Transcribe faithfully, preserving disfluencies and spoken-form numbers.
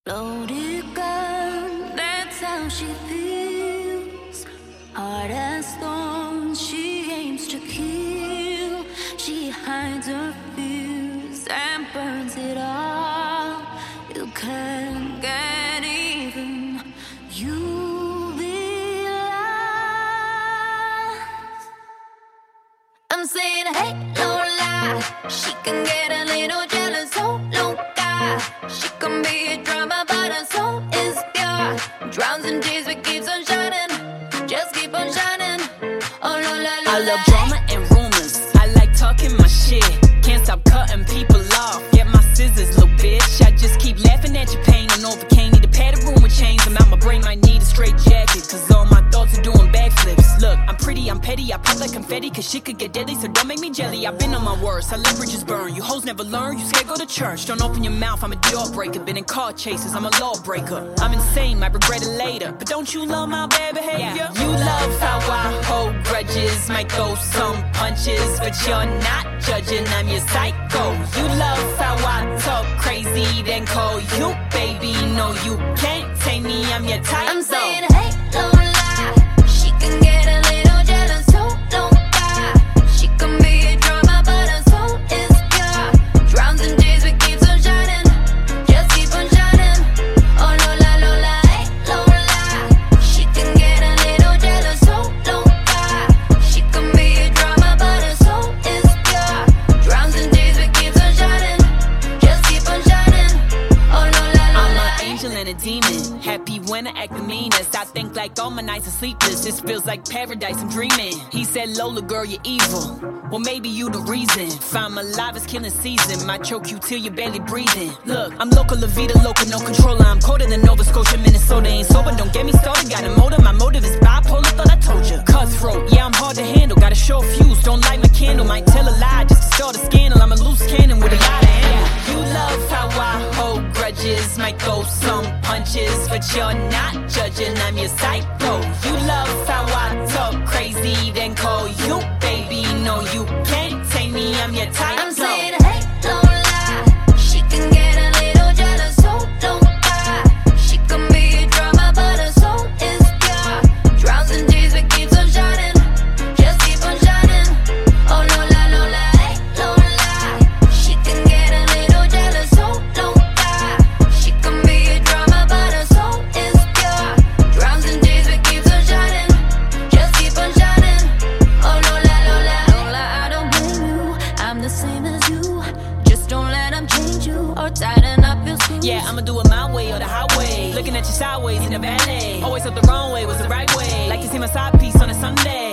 Loaded gun, that's how she feels. Hard as stone, she aims to kill. She hides her fears and burns it all. You can't get even. You'll be lost. I'm saying, hey, no lie. She can get a little jealous, so low guy. She can be a drama, but her soul is pure. Drowns in tears, but keeps on shining. Just keep on shining. Oh, la, la, la, I love drama and rumors. I like talking my shit. Can't stop cutting people off. Get my scissors, little bitch. I just keep laughing at your pain. And overcame, need a padded room with chains. I'm out, my brain might need a straight jacket. Cause all my thoughts are doing backflips. Look, I'm pretty, I'm petty. I pop like confetti. Cause shit could get deadly. So don't make me jelly. I've been on my worst. I let bridges burn. You hoes never learn. You scared, go to church. Don't open your mouth. I'm a deal breaker. Been in car chases. I'm a lawbreaker. I'm insane. Might regret it later. But don't you love my bad behavior? Yeah. You love how I hold grudges. Might throw some punches. But you're not judging. I'm your psycho. You love how I talk crazy. Then call you baby. No, you can't take me. I'm your type. I'm saying, hey, don't lie. She can get a little jealous, so don't die. She can be a drama, but her soul is pure. Drowns in tears, but keeps on shining. Just keep on shining. Oh, no, la, no, la, hey, don't lie. She can get a little jealous, so don't die. She can be a drama, but her soul is pure. Drowns in tears, but keeps on shining. Just keep on shining. Oh, no, la, no, I'm la, an angel and a demon. Happy when I act the meanest. I think like all my nights are sleepless. This feels like paradise, I'm dreaming. He said, Lola, girl, you're evil. Well, maybe you the reason. If I'm alive, it's killing season. Might choke you till you're barely breathing. Look, I'm local, La Vida, local, no controller. I'm colder than Nova Scotia, Minnesota. Ain't sober, don't get me started. Got a motive, my motive is bipolar. Thought I told you. Cutthroat, yeah, I'm hard to handle. Got a short fuse, don't light my candle. Might tell a lie just to start a scandal. I'm a loose cannon with a lot of ammo. You love how I hold grudges. Might throw some punches, but you're not judging. I'm your psycho. You love how I talk crazy, then call you baby. No, you can't take me. I'm your type. I'm saying, hey, don't lie. She can get a little jealous, so don't die. She can be a drama, but her soul is pure. Drowns in tears, but keeps on shining. Just keep on shining. Oh, no, la, no, la, hey, don't lie. She can get a little jealous, so don't die. She can be a drama, but her soul is pure. Drowns in tears, but keeps on shining. Just keep on shining. Oh, no, la, no, la, no, la, I don't blame you. I'm the same as you. Just don't let them change you or tighten up your screws. Yeah, I'ma do it my way or the highway. Looking at you sideways in the valet. Always up the wrong way was the right way. Like to see my side piece on a Sunday.